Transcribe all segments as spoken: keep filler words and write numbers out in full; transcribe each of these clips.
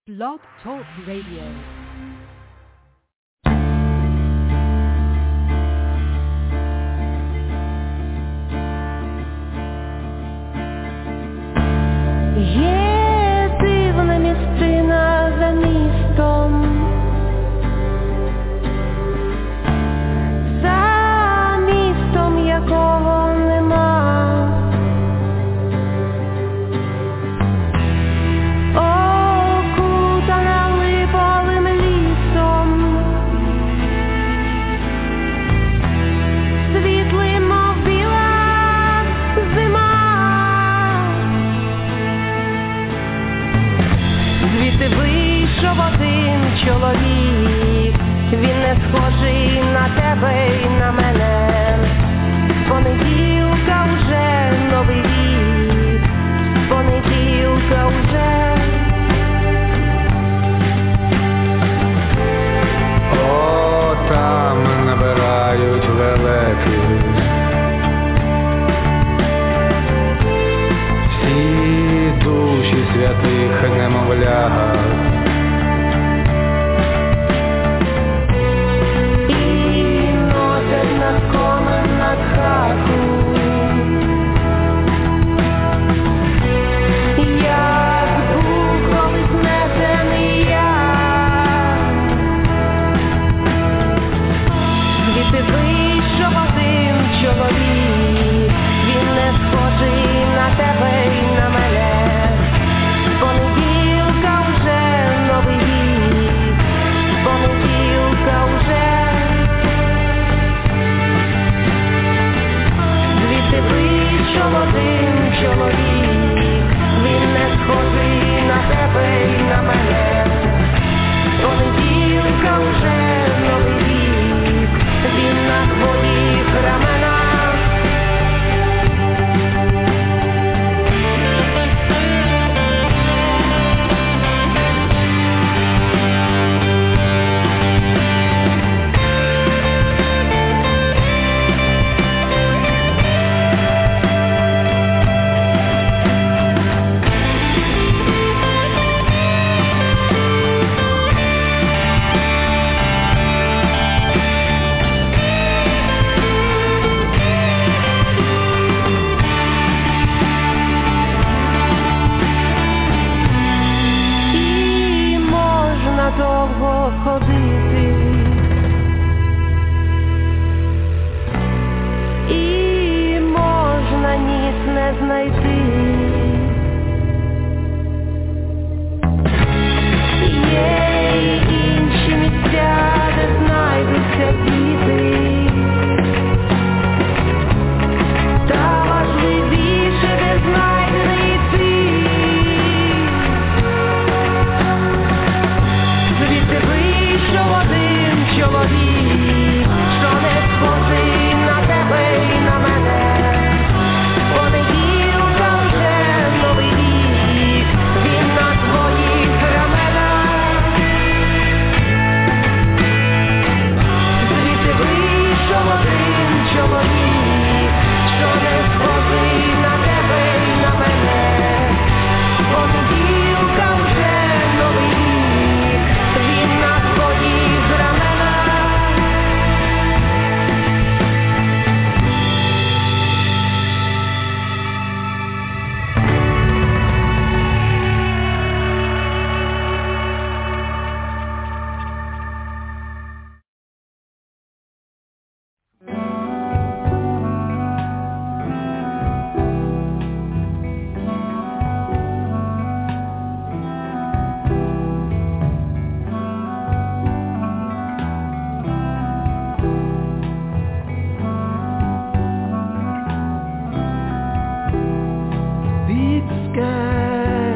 Blog Talk Radio. Є дивна місцина за містом, за містом, якого нема. Окутана липовим лісом, світлим, мов біла зима. Звідти вийшов один чоловік, він не схожий на тебе і на мене. З понеділка вже новий рік, з понеділка вже. О, там набирають лелеки, всі душі святих немовлят. І носять над комен над хату, як був колись несений я. Звідти вийшов один чоловік, він не схожий на тебе і на мене. З понеділка вже новий рік, з понеділка вже. Звідти вийшов один чоловік, він не схожий на тебе і на мене. З понеділка вже новий рік, він на твоїх раменах. І можна довго ходити, і можна ніч не знайти. Є й інші місця, де знайдуться діти, та важливіше, де знайдений ти. Звідти вийшов один чоловік, що не схожий на тебе і на мене. З понеділка вже новий рік, він на твоїх раменах. Звідти вийшов один чоловік, що не схожий на тебе і на мене. З понеділка вже новий рік, він на твоїх раменах. Big sky,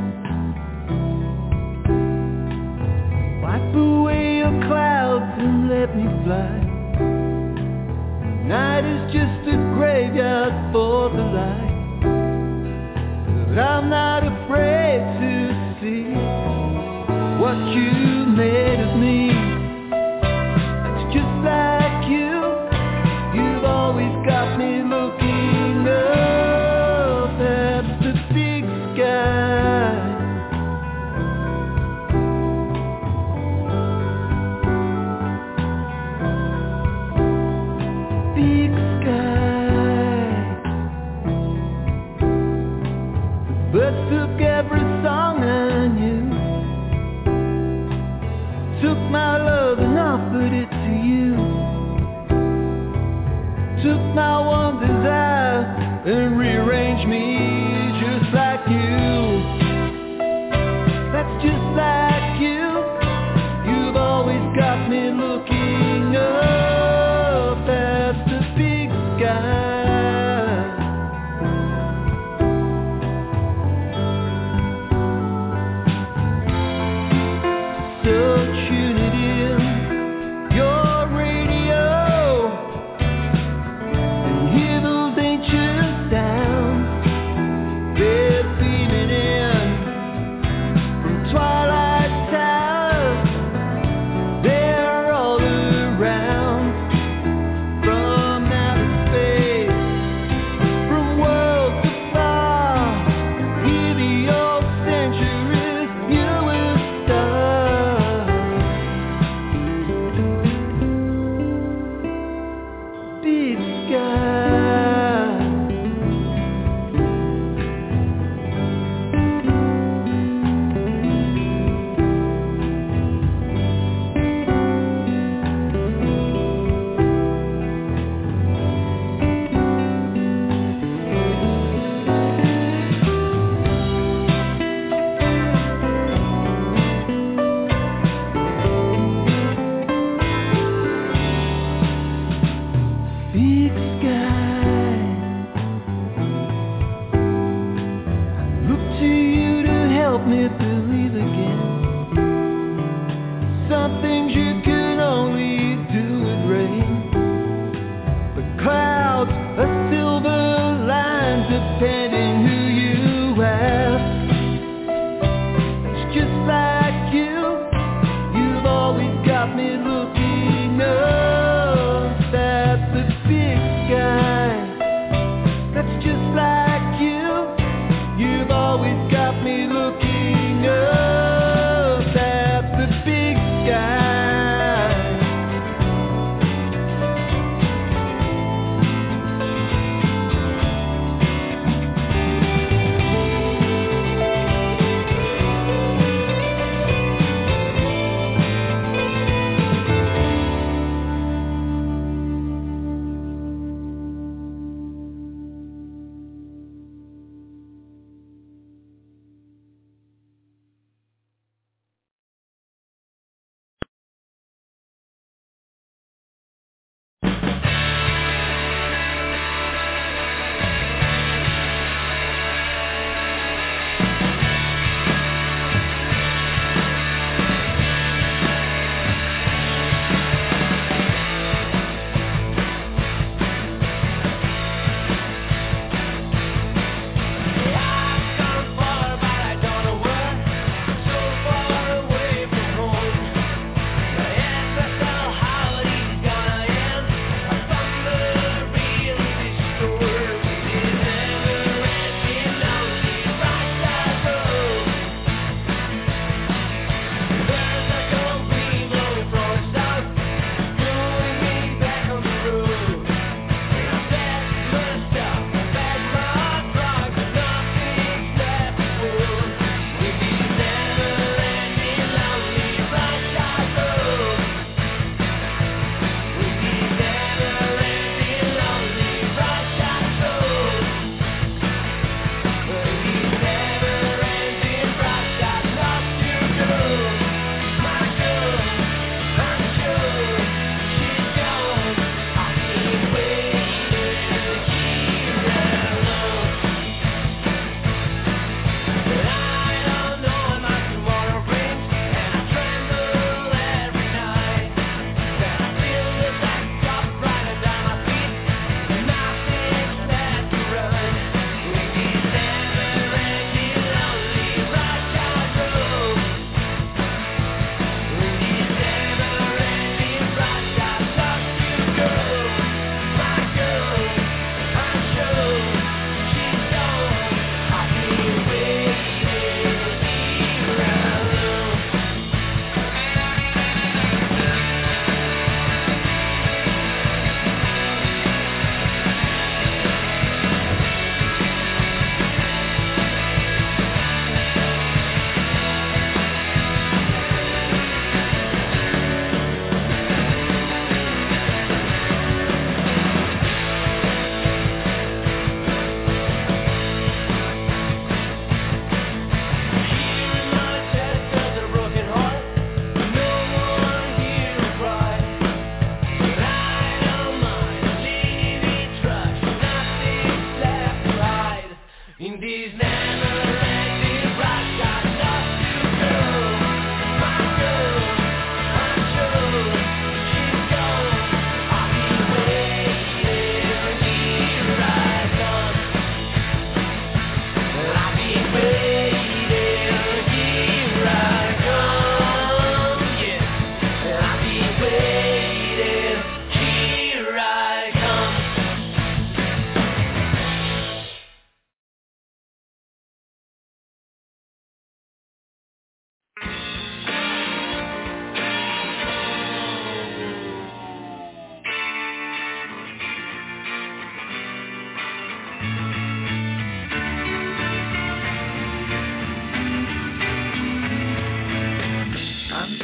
wipe away your clouds and let me fly. Night is just a graveyard for the light, but I'm not afraid to see what you made of me. It's just like you, you've always got me looking up at the big sky.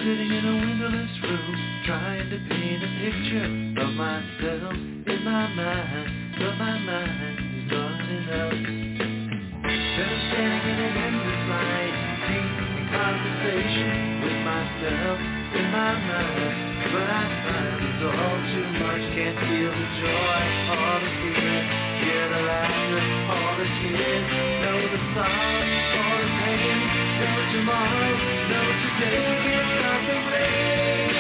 sitting in a windowless room, trying to paint a picture of myself in my mind, but my mind is running out. Then I'm standing in a endless light, deep in conversation with myself in my mind, but I find it's all too much. Can't feel the joy or the fear, hear the laughter or the tears, know the sorrow or the pain, know tomorrow, know today, can't stop the rain.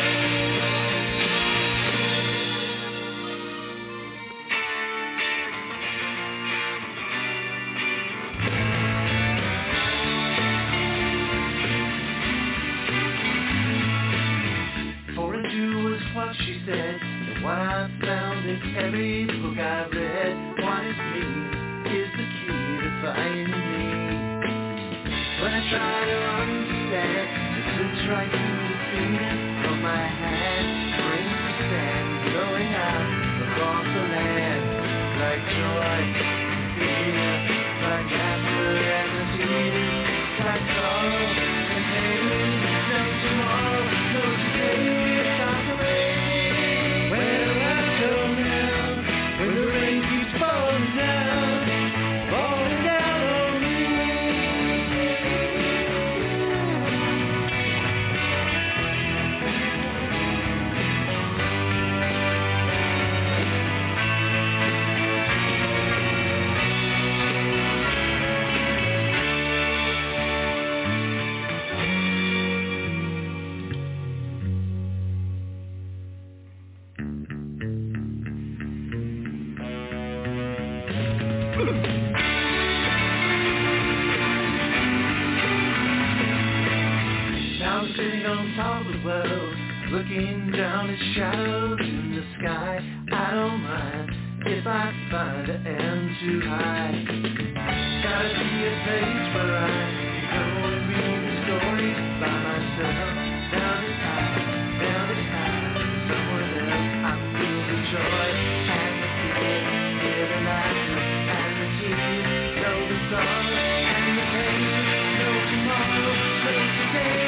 For a Jew was what she said, and what I've found in every book I've read, what it means is the key to finding me. When I try to understand, it slips right through the seam of my hand, brings the sand blowing out across the land, like joy, fear, like laughter and the tears, like sorrow and pain. No tomorrow, no today, it's not the rain. Where do I go now, when the rain keeps falling down, falling down on me? Now I'm sitting on top of the world, looking down at shadows in the sky. I don't mind if I find an end too high. Gotta be a place where I can go and read the stories by myself. Down is high, down is high, someone else. I feel the joy and the fear, hear the laughter and the tears, know the sorrow and the pain, know tomorrow, know today.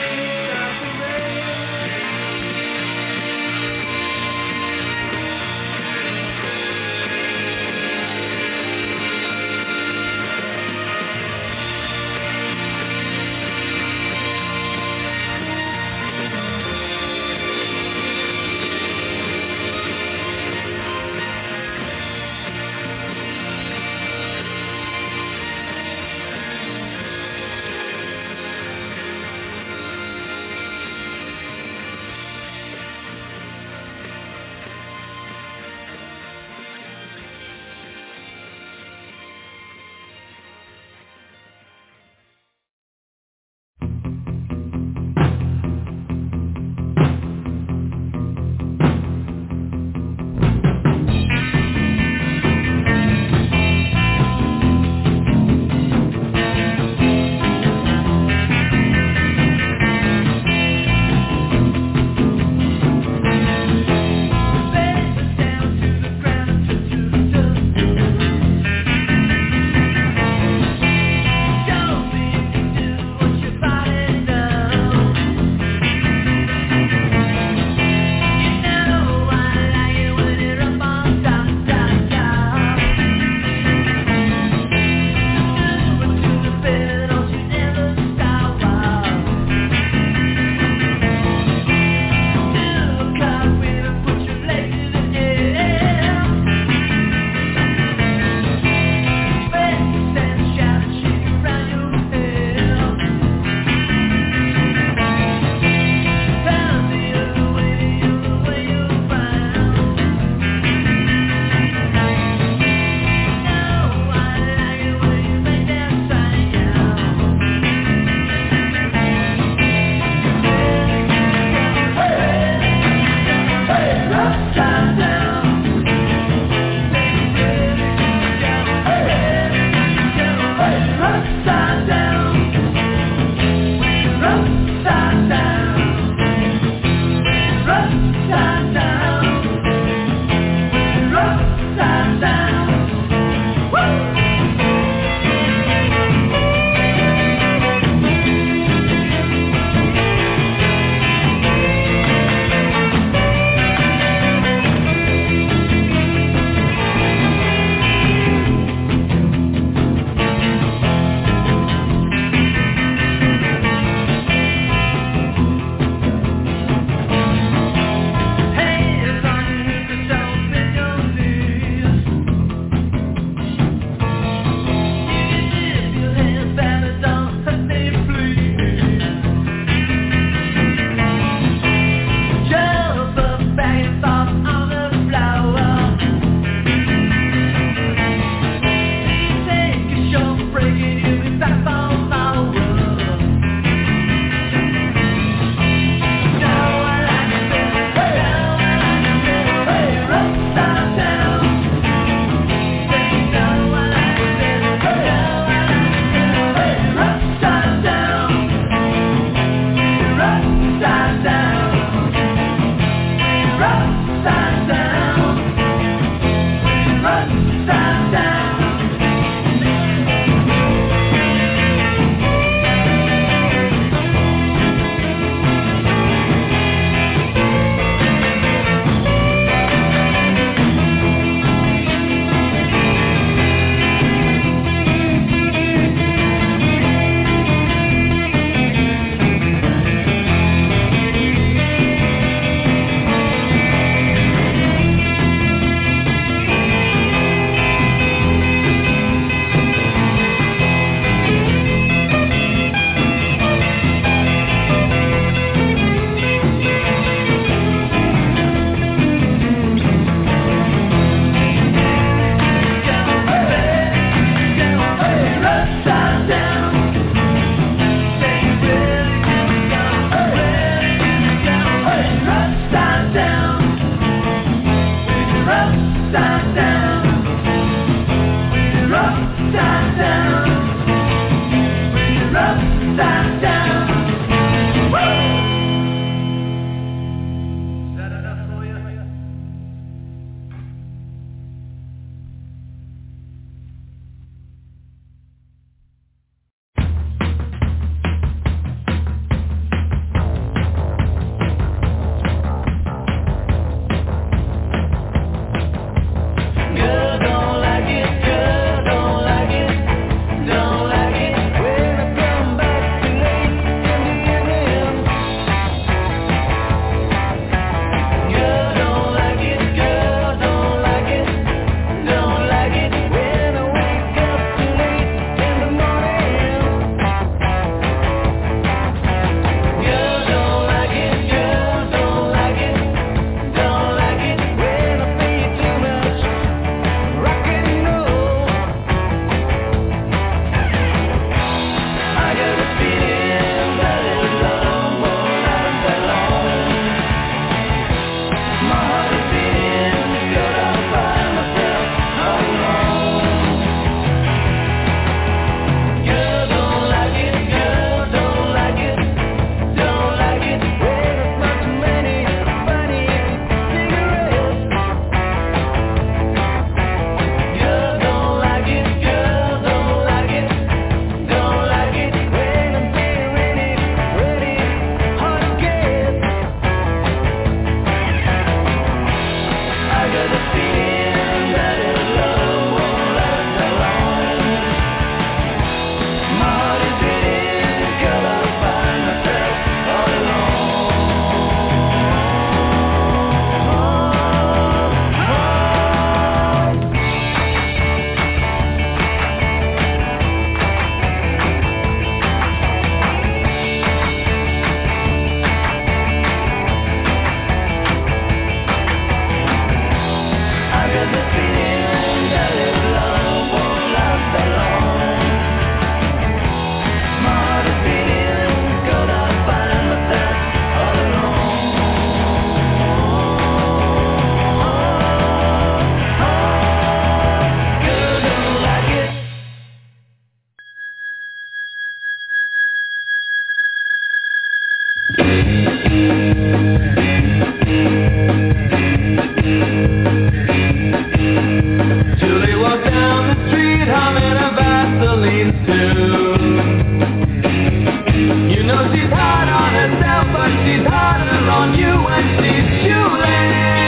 Julie walked down the street humming a Vaseline tune. You know she's hard on herself, but she's harder on you when she's Julie.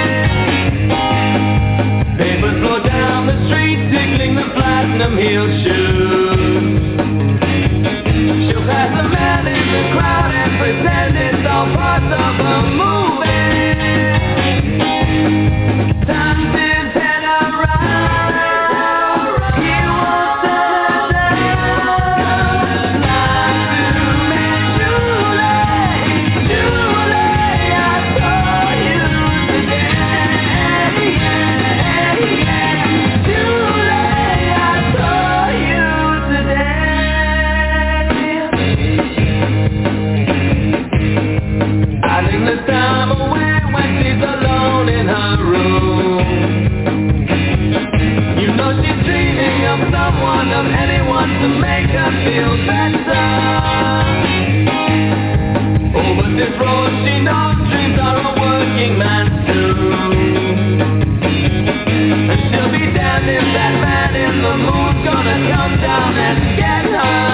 Papers flow down the street, tickling the platinum heel shoes. She'll pass a man in the crowd and pretend it's all part of a movie. Turns his head around, he won't turn down. Like to me, Julie, Julie, I saw you today. Julie, I saw you today. I think the time away when she's alone in her room. You know she's dreaming of someone, of anyone to make her feel better. Oh, but this road she knows dreams are a working man's too. And she'll be damned if that man in the moon's gonna come down and get her.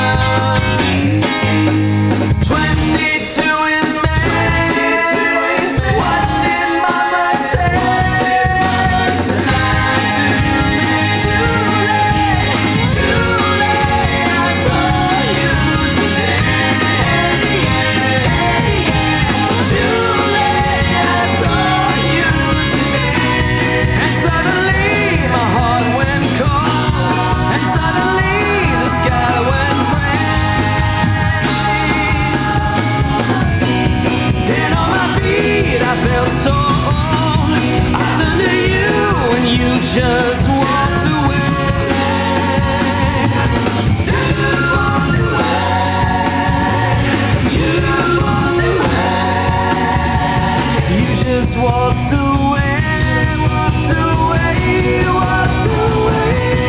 Twenty-two in May, what did Mama say? I felt so old. I turned to you and you just walked away. You walked away. You walked away. You just walked away, walked away, walked away.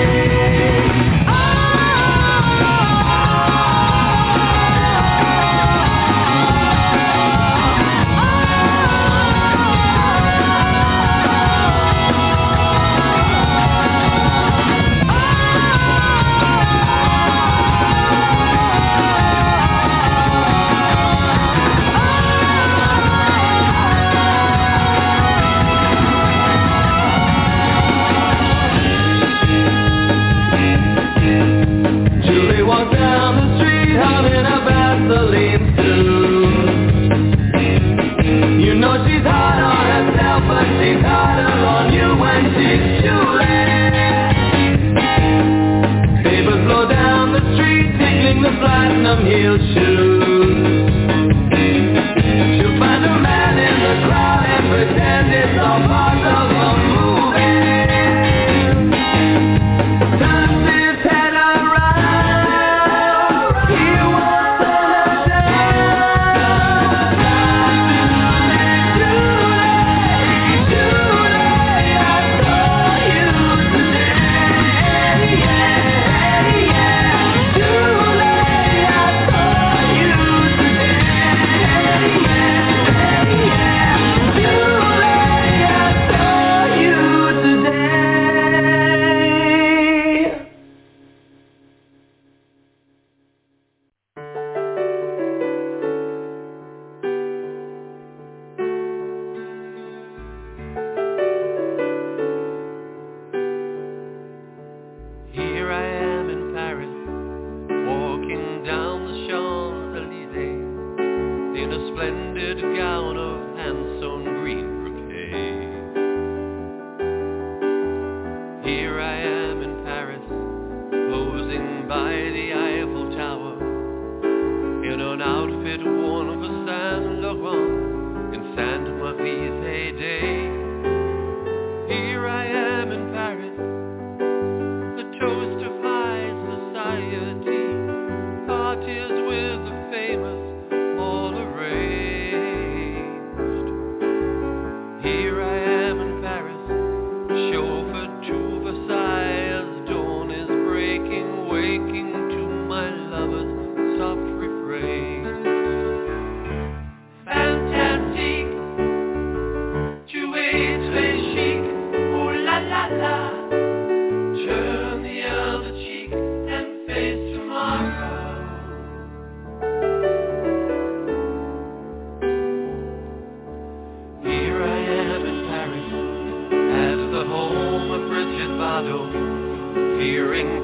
Julie walked down the street humming a Vaseline tune. You know she's hard on herself, but she's harder on you when she's Julie. Papers flow down the street, tickling the platinum heel shoes. She'll find a man in the crowd and pretend it's all part of a movie. Turns his head around, he won't turn down. Julie, Julie, I saw you today. Julie, I saw you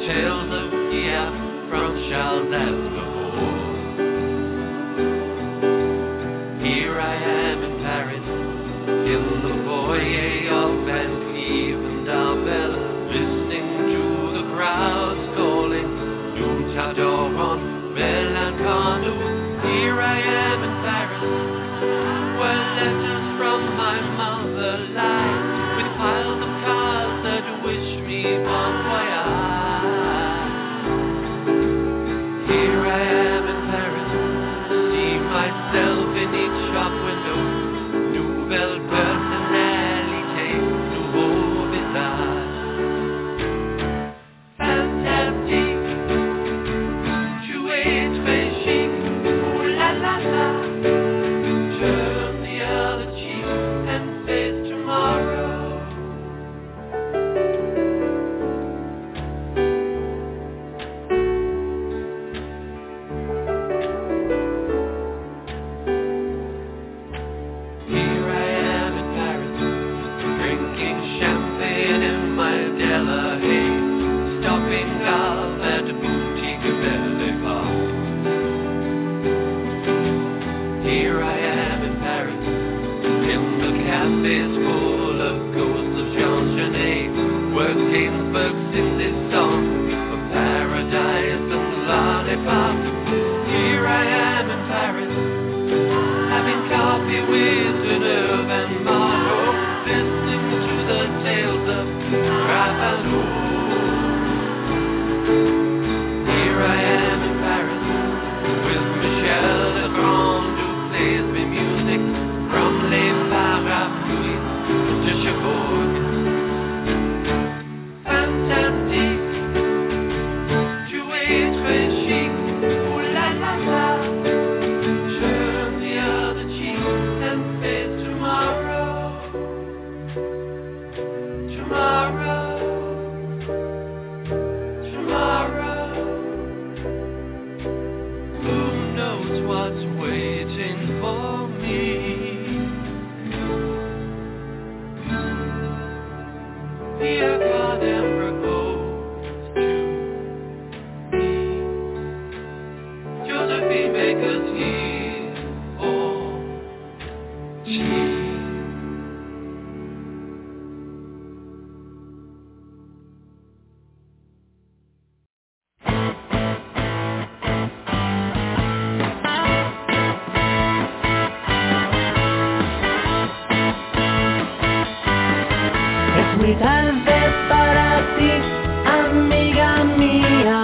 tales of Kiev from Charles Aznavour. Here I am in Paris, in the foyer of Van Cleef and Arbel, listening to the crowds calling Nous t'adorons, Belle and Carnot. Here I am in Paris, where letters from my mother lie, with piles of cards that wish me bon voyage. Here I am in Paris, see myself in each shop window, nouvelle personnalité, nouveau visage. Fantastique, tu es très chic, ooh la la la. Turn the other cheek and face tomorrow. Here I am in Paris, drinking champagne in my Delahaye, stopping off at the boutique Belle-Épare. Here I am in Paris, in the cafes full of ghosts of Jean Genet, where Gainsbourg sings his song of paradise and lollipop. Here I am in Paris, having coffee with Deneuve and Marot, listening to the tales of Ravelot. Here I am in Paris, with Michel Legrand, who plays me music from Les Parapluies to Cherbourg. Fantastique, tu es très chic, ooh la la la. Turn the other cheek and face tomorrow. Tomorrow, tomorrow. Who knows what's waiting for me? Dear God, and propose to me. Josephine Baker's here or she. Es muy tarde para ti, amiga mía.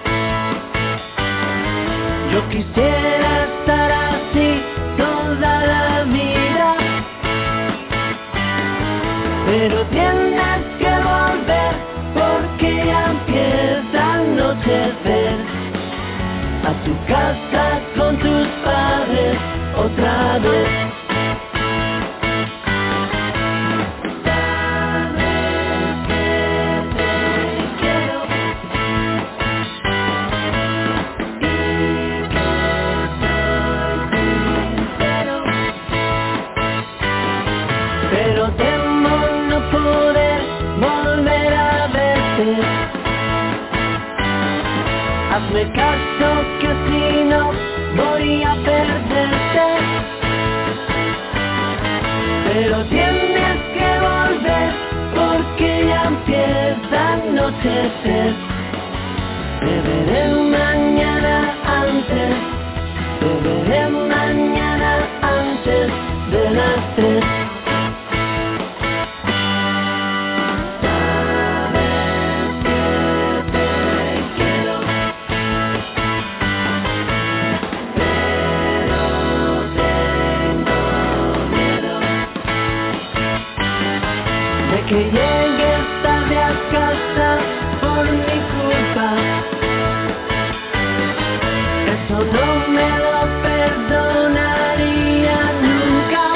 Yo quisiera estar así toda la vida, pero tienes que volver porque ya empieza a anochecer. A tu casa con tus padres otra vez. Pero temo no poder volver a verte. Hazme caso que si no voy a perderte. Pero tienes que volver porque ya empieza a anochecer. Te veré mañana antes, te veré mañana antes de las tres. Que llegues tarde a casa por mi culpa, eso no me lo perdonaría nunca.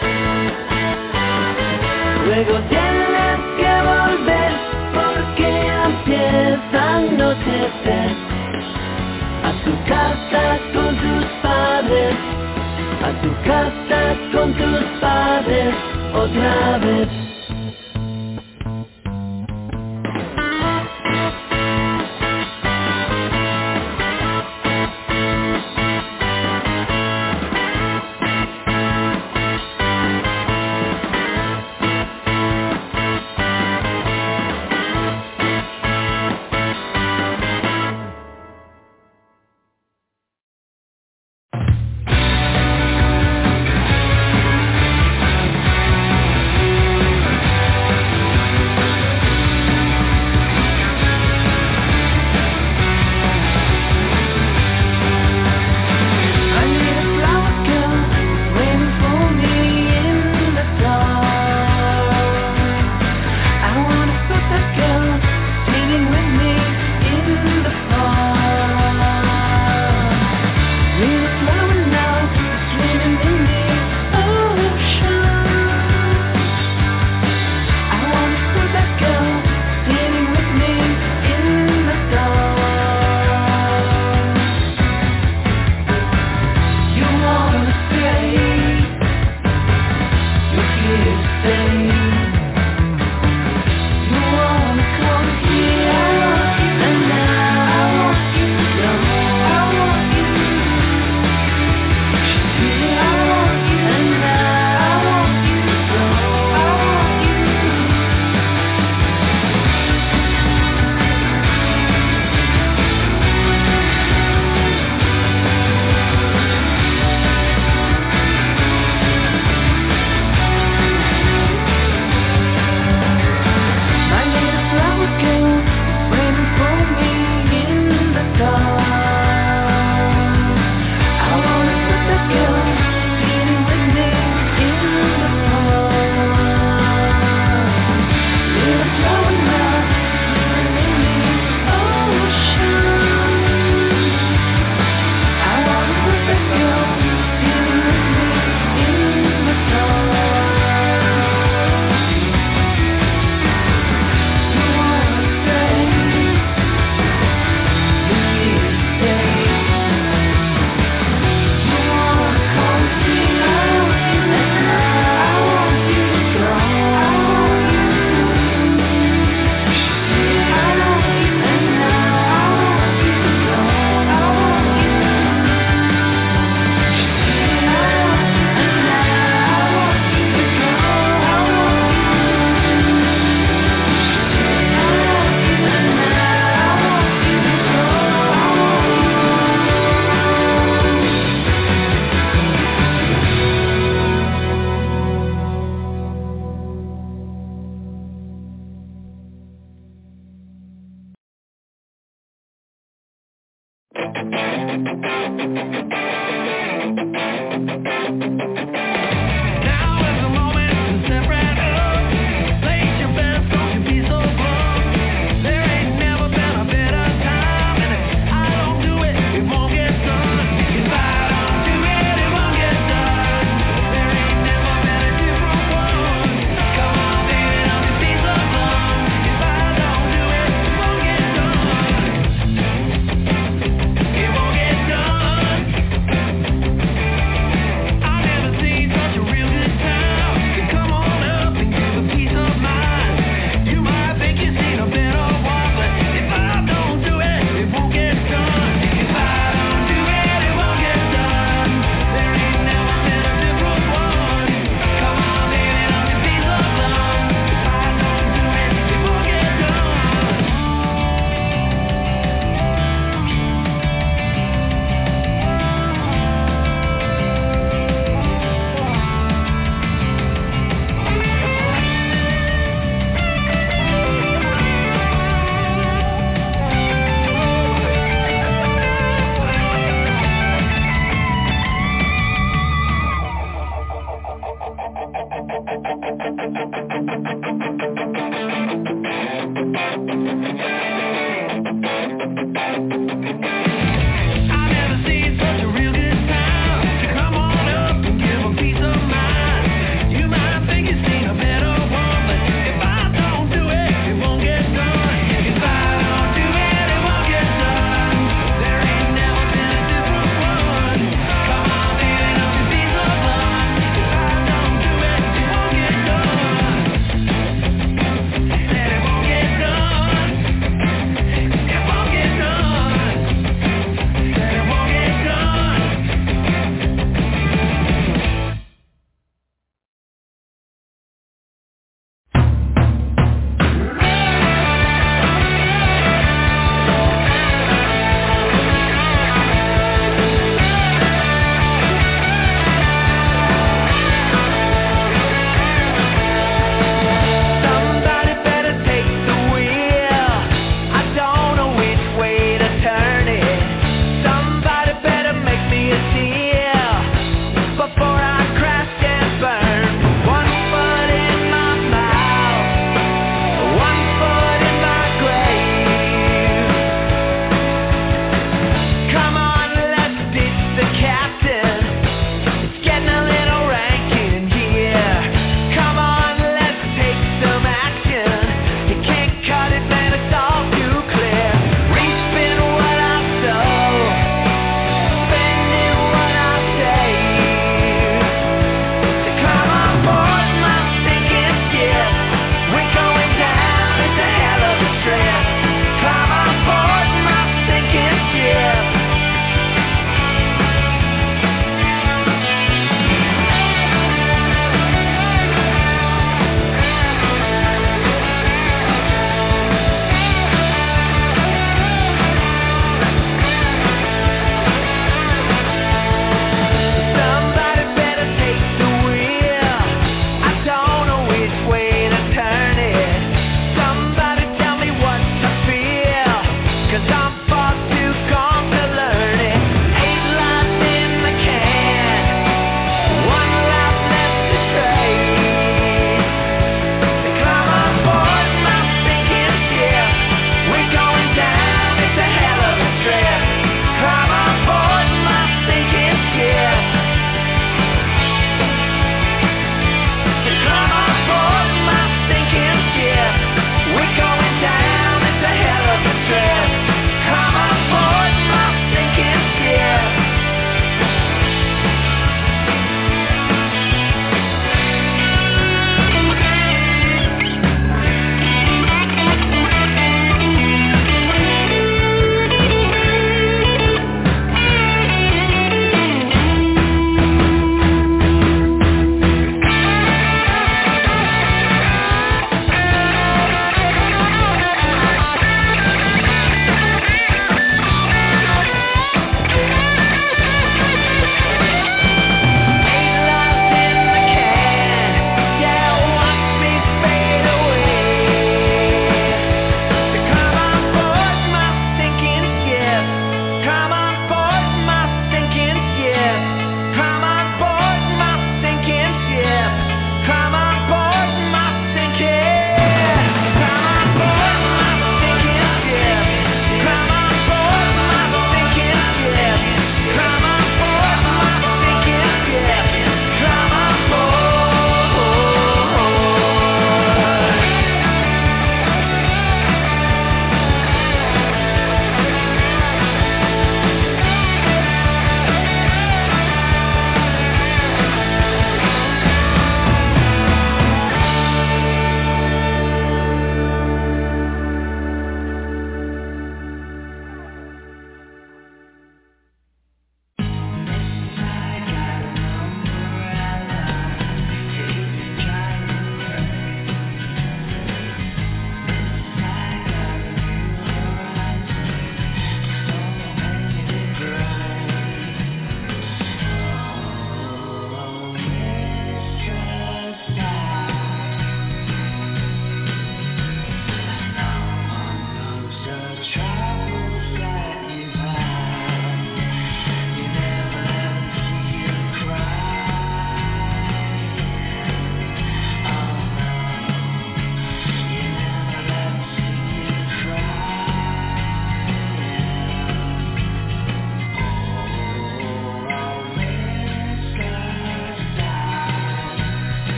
Luego tienes que volver porque ya empieza a anochecer. A tu casa con tus padres, a tu casa con tus padres otra vez.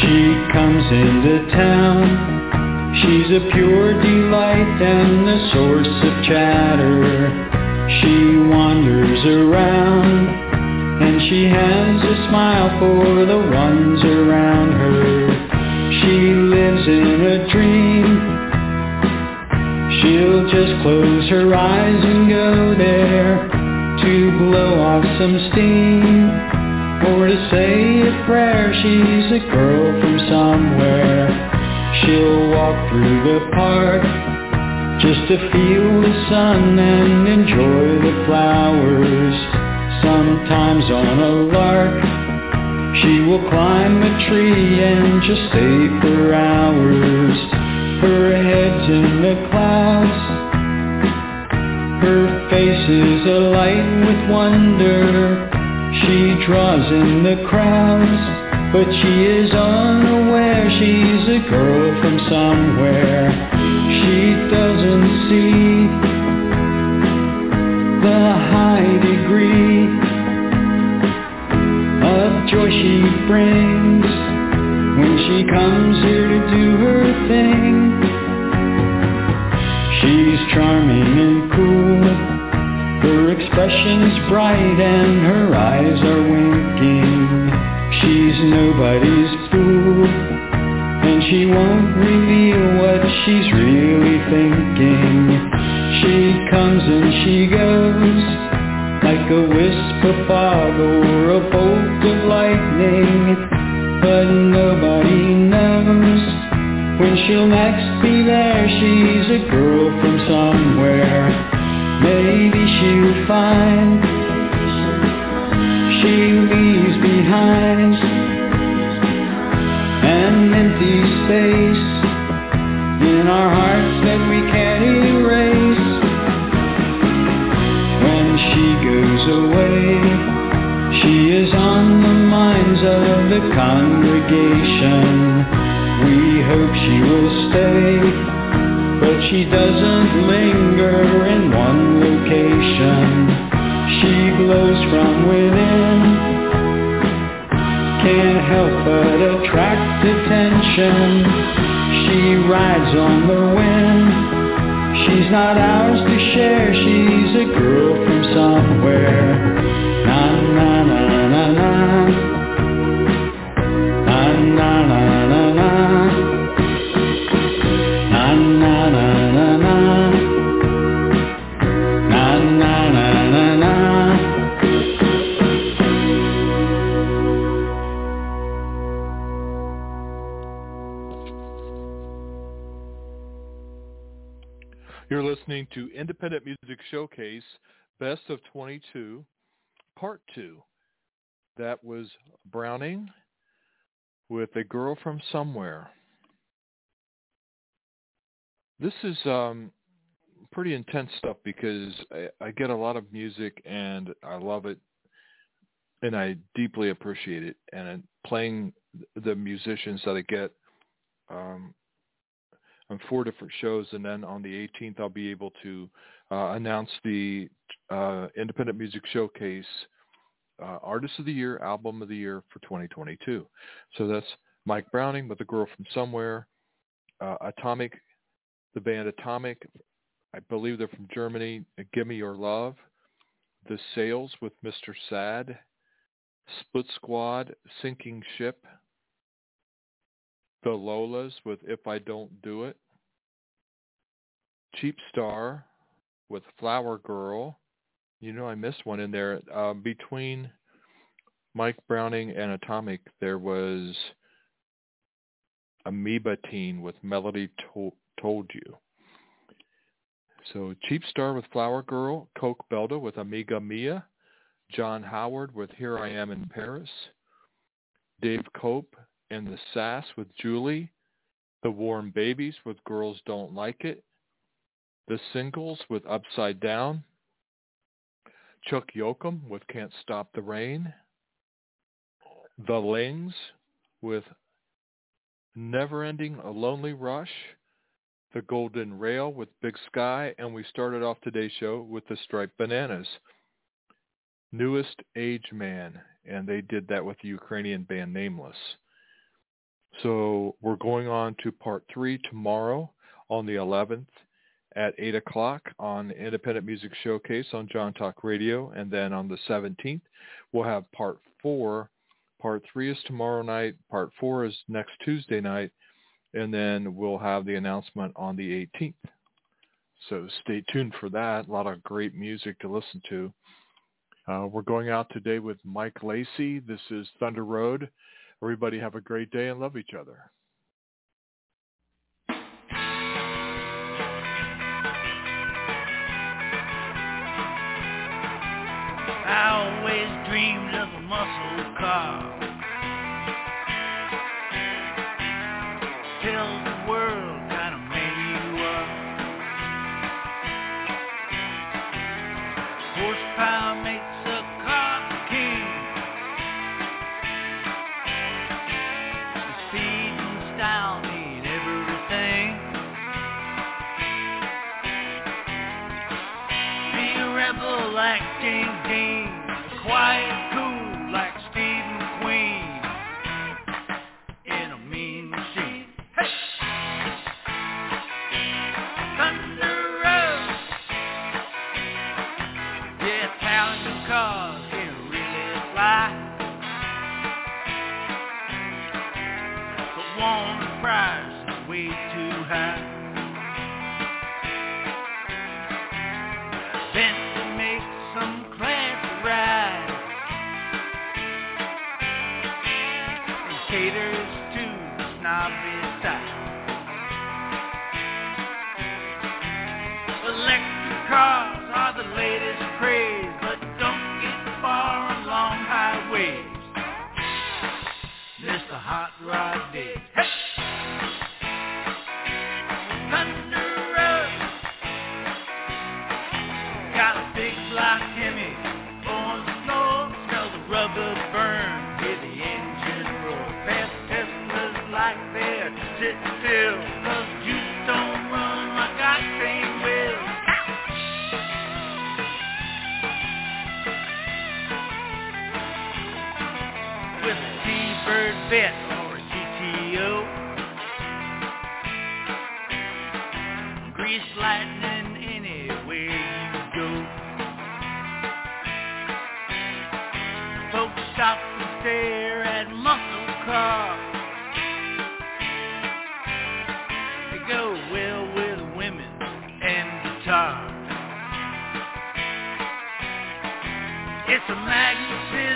She comes into town. She's a pure delight and the source of chatter. She wanders around and she has a smile for the ones around her. She lives in a dream. She'll just close her eyes and go there to blow off some steam or to say a prayer. She's a girl from somewhere. She'll walk through the park just to feel the sun and enjoy the flowers. Sometimes on a lark, she will climb a tree and just stay for hours. Her head's in the clouds. Her face is alight with wonder. She draws in the crowds, but she is unaware she's a girl from somewhere. She doesn't see the high degree of joy she brings when she comes here to do her thing. She's charming and cool. Her expression's bright and her eyes are winking. She's nobody's fool, and she won't reveal what she's really thinking. She comes and she goes, like a wisp of fog or a bolt of lightning, but nobody knows when she'll next be there. She's a girl from somewhere. Maybe she'll find she leaves behind an empty space in our hearts that we can't erase. When she goes away, she is on the minds of the congregation. We hope she will stay, but she doesn't linger in one location. She glows from within, can't help but attract attention. She rides on the wind. She's not ours to share. She's a girl from somewhere. Na na na na na. Na na na na na. Na na na na na. Na na na na na. You're listening to Independent Music Showcase, Best of twenty-two, Part two. That was Browning with A Girl from Somewhere. This is um, pretty intense stuff because I, I get a lot of music and I love it and I deeply appreciate it. And playing the musicians that I get um, on four different shows, and then on the eighteenth I'll be able to uh, announce the uh, Independent Music Showcase uh, Artist of the Year, Album of the Year for twenty twenty-two. So that's Mike Browning with A Girl from Somewhere, uh, Atomic, the band Atomic, I believe they're from Germany, Gimme Your Love, The Sails with Mister Sad, Split Squad, Sinking Ship, The Lolas with If I Don't Do It, Cheap Star with Flower Girl. You know I missed one in there. Uh, between Mike Browning and Atomic, there was Amoeba Teen with Melody to- Told You. So Cheap Star with Flower Girl, Coke Belda with Amiga Mia, John Howard with Here I Am in Paris, Dave Cope and the Sass with Julie, The Warm Babies with Girls Don't Like It, The Singles with Upside Down, Chuck Yoakum with Can't Stop the Rain, The Lings with Never Ending a Lonely Rush, The Golden Rail with Big Sky, and we started off today's show with the Striped Bananas, Newest Age Man, and they did that with the Ukrainian band Nameless. So we're going on to part three tomorrow on the eleventh at eight o'clock on Independent Music Showcase on John Talk Radio. And then on the seventeenth, we'll have part four. Part three is tomorrow night. Part four is next Tuesday night. And then we'll have the announcement on the eighteenth. So stay tuned for that. A lot of great music to listen to. Uh, we're going out today with Mike Lacey. This is Thunder Road. Everybody have a great day and love each other. I always dreamed of a muscle car. Tell the world kind of man you are. Horsepower makes a car king. The speed and style mean everything. Be a rebel like James Dean, quiet, cool like Steve McQueen. In a mean machine. Hey! Thunder Road. Yeah, talented cars can really fly. But one price is way too high. Bentley makes some classy rides and caters to the snobby side. Electric cars are the latest craze, but don't get far on long highways. Mister Hot Rod Day. Hey! Thunder Road. Got a big block Hemi on the floor. Smell the rubber burn, hear the engine roar. Past Teslas like they're sitting still, 'cause juice don't run like octane will. With a T-Bird vet or a G T O, grease lightning anywhere you go. Folks stop and stare at muscle cars. They go well with women and guitars. It's a magnetism